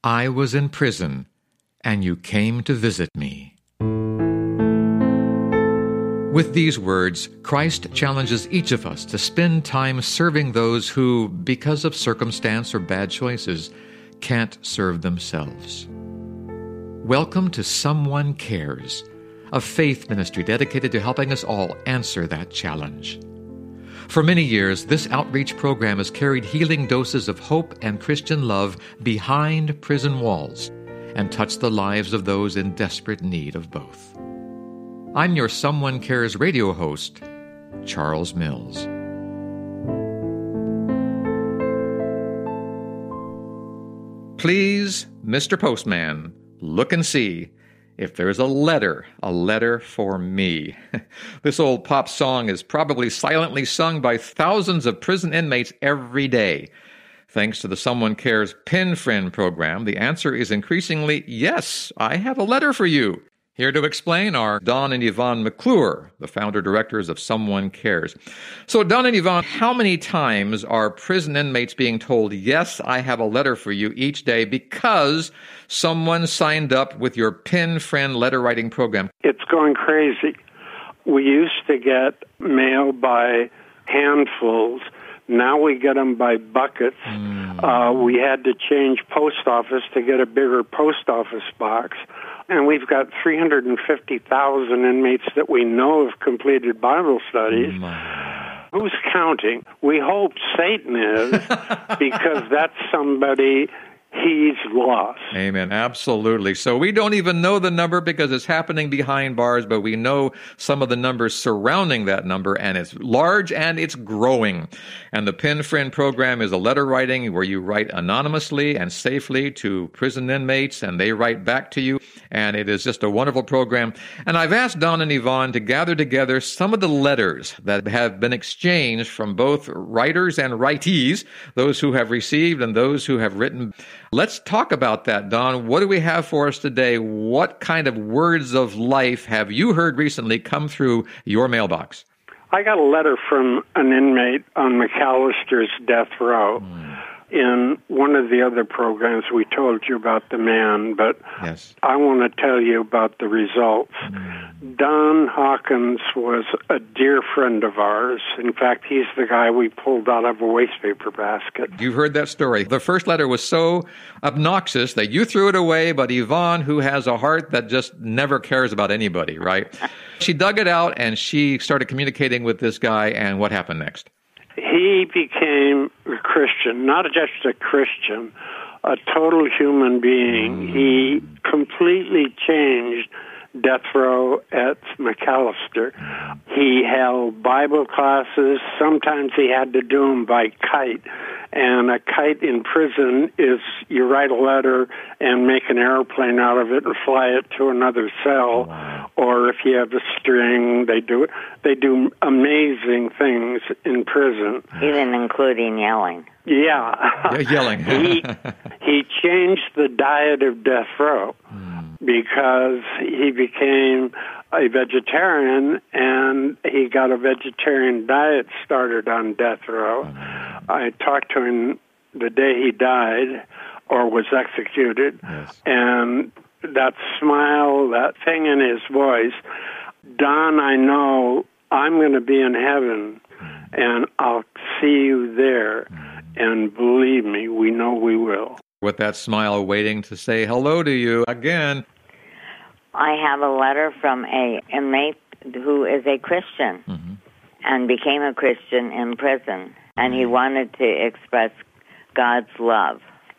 I was in prison, and you came to visit me. With these words, Christ challenges each of us to spend time serving those who, because of circumstance or bad choices, can't serve themselves. Welcome to Someone Cares, a faith ministry dedicated to helping us all answer that challenge. For many years, this outreach program has carried healing doses of hope and Christian love behind prison walls and touched the lives of those in desperate need of both. I'm your Someone Cares radio host, Charles Mills. Please, Mr. Postman, look and see if there's a letter for me. This old pop song is probably silently sung by thousands of prison inmates every day. Thanks to the Someone Cares Pen Friend program, the answer is increasingly, yes, I have a letter for you. Here to explain are Don and Yvonne McClure, the founder-directors of Someone Cares. So, Don and Yvonne, how many times are prison inmates being told, yes, I have a letter for you each day because someone signed up with your Pen Friend letter-writing program? It's going crazy. We used to get mail by handfuls. Now we get them by buckets. We had to change post office to get a bigger post office box. And we've got 350,000 inmates that we know have completed Bible studies. Who's counting? We hope Satan is, because that's somebody he's lost. Amen. Absolutely. So we don't even know the number because it's happening behind bars, but we know some of the numbers surrounding that number, and it's large and it's growing. And the Pen Friend program is a letter writing where you write anonymously and safely to prison inmates, and they write back to you. And it is just a wonderful program. And I've asked Don and Yvonne to gather together some of the letters that have been exchanged from both writers and writees, those who have received and those who have written. Let's talk about that, Don. What do we have for us today? What kind of words of life have you heard recently come through your mailbox? I got a letter from an inmate on McAllister's death row. In one of the other programs, we told you about the man, but yes, I want to tell you about the results. Don Hawkins was a dear friend of ours. In fact, he's the guy we pulled out of a wastepaper basket. You've heard that story. The first letter was so obnoxious that you threw it away, but Yvonne, who has a heart that just never cares about anybody, right? She dug it out, and she started communicating with this guy, and what happened next? He became a Christian, not just a Christian, a total human being. He completely changed death row at McAllister. He held Bible classes. Sometimes he had to do them by kite. And a kite in prison is you write a letter and make an airplane out of it and fly it to another cell. Or if you have a string, they do amazing things in prison. Even including yelling. Yeah. Yelling. He changed the diet of death row because he became a vegetarian, and he got a vegetarian diet started on death row. I talked to him the day he died or was executed, and that smile, that thing in his voice, Don, I know I'm going to be in heaven, and I'll see you there, and believe me, we know we will. With that smile waiting to say hello to you again. I have a letter from an inmate who is a Christian and became a Christian in prison, and he wanted to express God's love.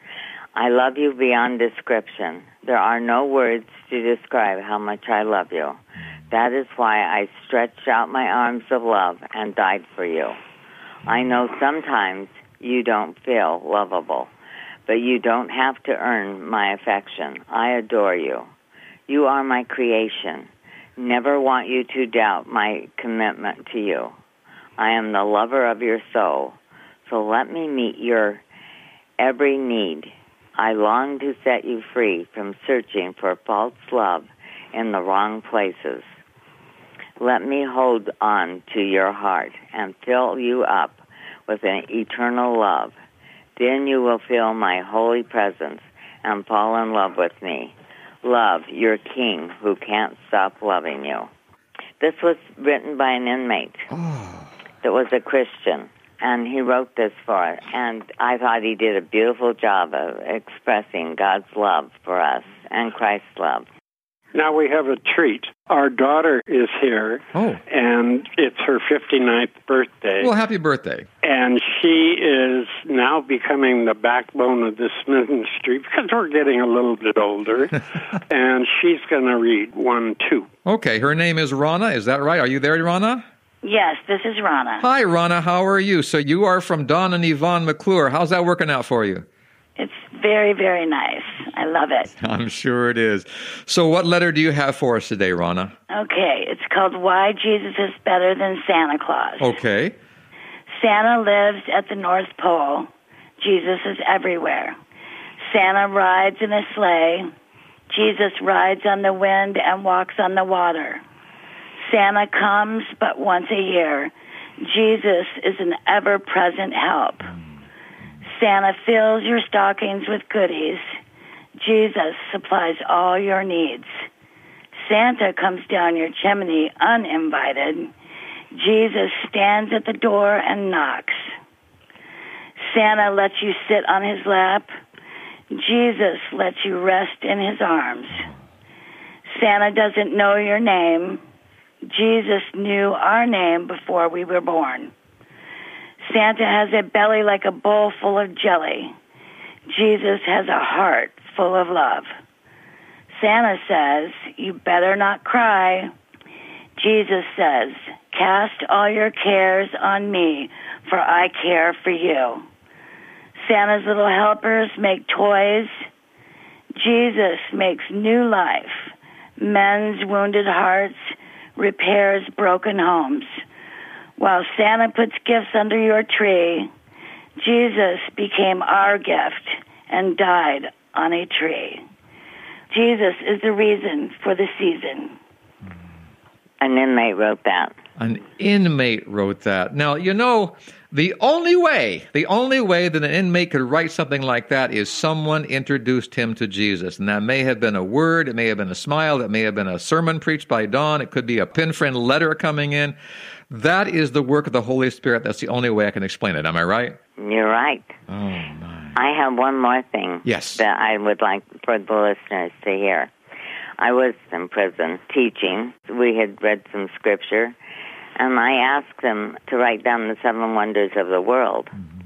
I love you beyond description. There are no words to describe how much I love you. That is why I stretched out my arms of love and died for you. I know sometimes you don't feel lovable, but you don't have to earn my affection. I adore you. You are my creation. Never want you to doubt my commitment to you. I am the lover of your soul, so let me meet your every need. I long to set you free from searching for false love in the wrong places. Let me hold on to your heart and fill you up with an eternal love. Then you will feel my holy presence and fall in love with me. Love your king who can't stop loving you. This was written by an inmate that was a Christian, and he wrote this for us. And I thought he did a beautiful job of expressing God's love for us and Christ's love. Now we have a treat. Our daughter is here, and it's her 59th birthday. Well, happy birthday. And she is now becoming the backbone of this ministry because we're getting a little bit older. And she's going to read 1, 2. Okay, her name is Rana. Is that right? Are you there, Rana? Yes, this is Rana. Hi, Rana. How are you? So you are from Don and Yvonne McClure. How's that working out for you? It's very, very nice. I love it. I'm sure it is. So what letter do you have for us today, Rana? Okay, it's called Why Jesus is Better Than Santa Claus. Okay. Santa lives at the North Pole. Jesus is everywhere. Santa rides in a sleigh. Jesus rides on the wind and walks on the water. Santa comes but once a year. Jesus is an ever-present help. Santa fills your stockings with goodies. Jesus supplies all your needs. Santa comes down your chimney uninvited. Jesus stands at the door and knocks. Santa lets you sit on his lap. Jesus lets you rest in his arms. Santa doesn't know your name. Jesus knew our name before we were born. Santa has a belly like a bowl full of jelly. Jesus has a heart full of love. Santa says, you better not cry. Jesus says, cast all your cares on me, for I care for you. Santa's little helpers make toys. Jesus makes new life, mends wounded hearts, repairs broken homes. While Santa puts gifts under your tree, Jesus became our gift and died on a tree. Jesus is the reason for the season. An inmate wrote that. An inmate wrote that. Now, you know, the only way that an inmate could write something like that is someone introduced him to Jesus. And that may have been a word, it may have been a smile, it may have been a sermon preached by Don, it could be a pen friend letter coming in. That is the work of the Holy Spirit. That's the only way I can explain it. Am I right? You're right. Oh, my. I have one more thing Yes. that I would like for the listeners to hear. I was in prison teaching. We had read some scripture, and I asked them to write down the 7 wonders of the world.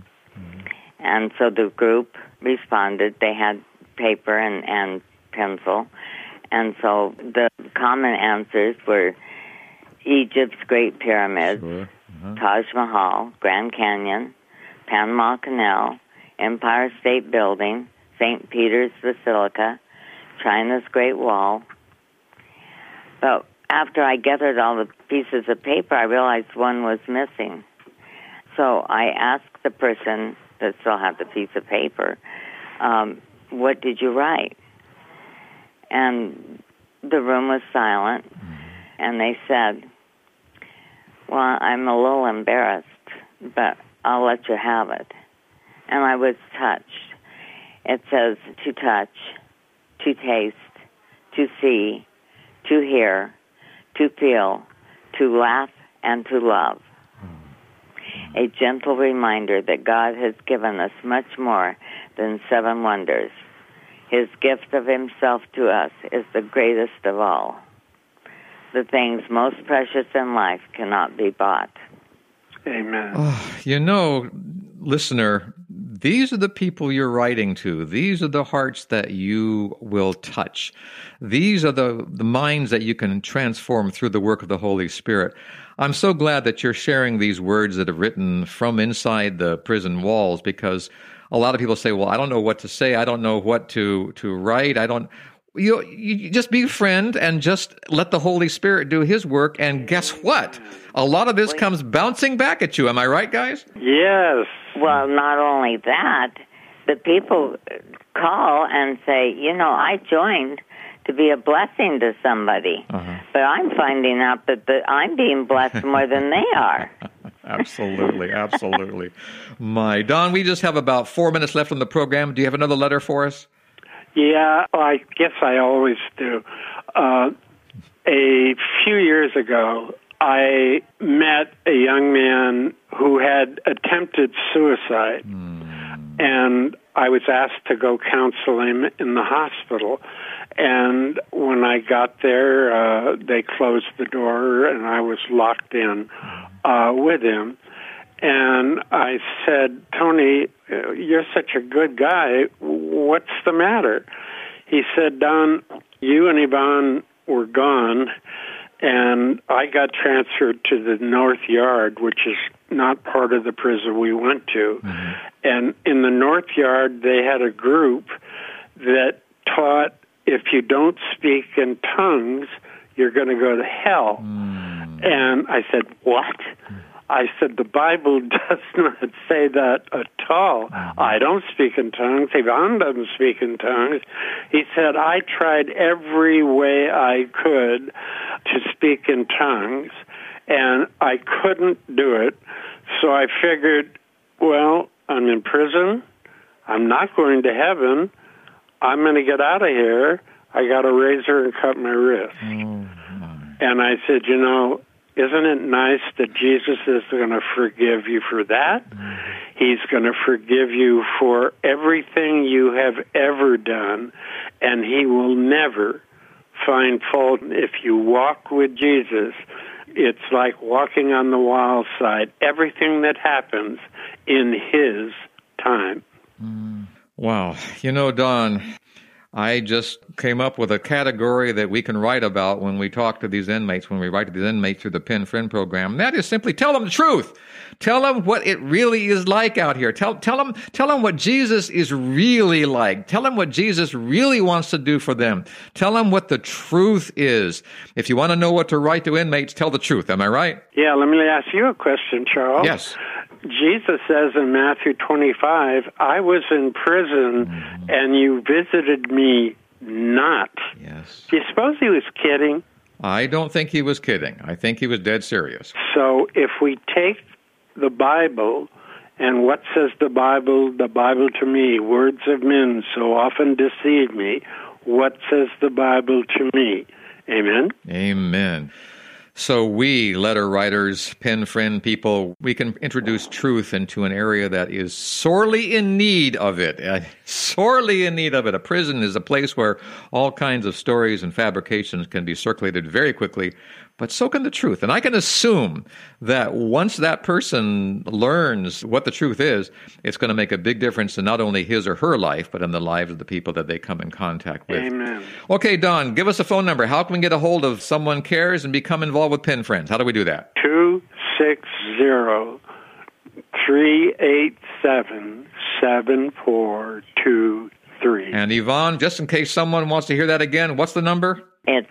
And so the group responded. They had paper and pencil. And so the common answers were Egypt's Great Pyramids, Taj Mahal, Grand Canyon, Panama Canal, Empire State Building, St. Peter's Basilica, China's Great Wall. But after I gathered all the pieces of paper, I realized one was missing. So I asked the person that still had the piece of paper, what did you write? And the room was silent, and they said, well, I'm a little embarrassed, but I'll let you have it. And I was touched. It says to touch, to taste, to see, to hear, to feel, to laugh, and to love. A gentle reminder that God has given us much more than 7 wonders. His gift of himself to us is the greatest of all. The things most precious in life cannot be bought. Amen. Oh, you know, listener, these are the people you're writing to. These are the hearts that you will touch. These are the minds that you can transform through the work of the Holy Spirit. I'm so glad that you're sharing these words that are written from inside the prison walls, because a lot of people say, well, I don't know what to say. I don't know what to write. You just be a friend and just let the Holy Spirit do his work. And guess what? A lot of this comes bouncing back at you. Am I right, guys? Yes. Well, not only that, the people call and say, I joined to be a blessing to somebody. But I'm finding out that I'm being blessed more than they are. Absolutely, absolutely. My Don, we just have about 4 minutes left on the program. Do you have another letter for us? Yeah, I guess I always do. A few years ago, I met a young man who had attempted suicide, and I was asked to go counsel him in the hospital. And when I got there, they closed the door, and I was locked in with him. And I said, Tony, you're such a good guy. What's the matter? He said, Don, you and Yvonne were gone, and I got transferred to the North Yard, which is not part of the prison we went to. And in the North Yard, they had a group that taught if you don't speak in tongues, you're going to go to hell. And I said, what? I said, the Bible does not say that at all. I don't speak in tongues. Yvonne doesn't speak in tongues. He said, I tried every way I could to speak in tongues, and I couldn't do it. So I figured, well, I'm in prison. I'm not going to heaven. I'm going to get out of here. I got a razor and cut my wrist. And I said, you know, isn't it nice that Jesus is going to forgive you for that? He's going to forgive you for everything you have ever done, and he will never find fault. If you walk with Jesus, it's like walking on the wild side. Everything that happens in his time. Wow. You know, Don, I just came up with a category that we can write about when we talk to these inmates, when we write to these inmates through the Pen Friend program. And that is simply tell them the truth. Tell them what it really is like out here. Tell them what Jesus is really like. Tell them what Jesus really wants to do for them. Tell them what the truth is. If you want to know what to write to inmates, tell the truth. Am I right? Yeah, let me ask you a question, Charles. Yes. Jesus says in Matthew 25, I was in prison and you visited me not. Yes. Do you suppose he was kidding? I don't think he was kidding. I think he was dead serious. So if we take the Bible, and what says the Bible to me, words of men so often deceive me, what says the Bible to me? Amen? Amen. So we, letter writers, pen friend people, we can introduce truth into an area that is sorely in need of it. Sorely in need of it. A prison is a place where all kinds of stories and fabrications can be circulated very quickly, but so can the truth. And I can assume that once that person learns what the truth is, it's going to make a big difference in not only his or her life, but in the lives of the people that they come in contact with. Amen. Okay, Don, give us a phone number. How can we get a hold of Someone Cares and become involved with Pen Friends? How do we do that? 260-387-7423. And Yvonne, just in case someone wants to hear that again, what's the number? It's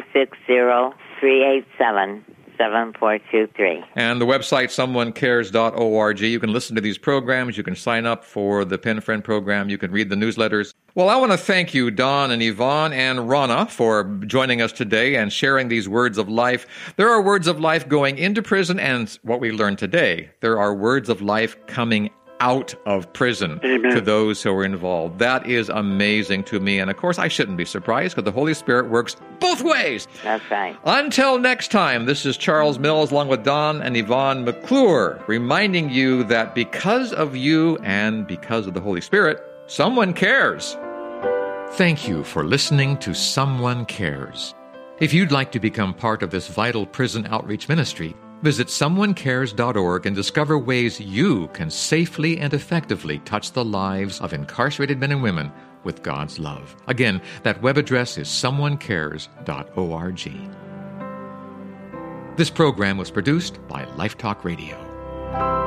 260-387-7423. And the website, someonecares.org. You can listen to these programs. You can sign up for the Pen Friend program. You can read the newsletters. Well, I want to thank you, Don and Yvonne and Rana, for joining us today and sharing these words of life. There are words of life going into prison, and what we learned today, there are words of life coming out of prison. Amen. To those who are involved. That is amazing to me. And of course, I shouldn't be surprised because the Holy Spirit works both ways. That's right. Until next time, this is Charles Mills along with Don and Yvonne McClure, reminding you that because of you and because of the Holy Spirit, someone cares. Thank you for listening to Someone Cares. If you'd like to become part of this vital prison outreach ministry, visit someonecares.org and discover ways you can safely and effectively touch the lives of incarcerated men and women with God's love. Again, that web address is someonecares.org. This program was produced by Life Talk Radio.